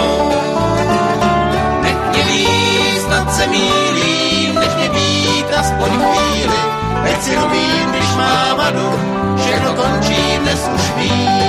mnou. Nech mě být, snad se mýlím, nech mě být aspoň chvíli, veď si robím, když mám vadu, všechno končí, dnes už vím.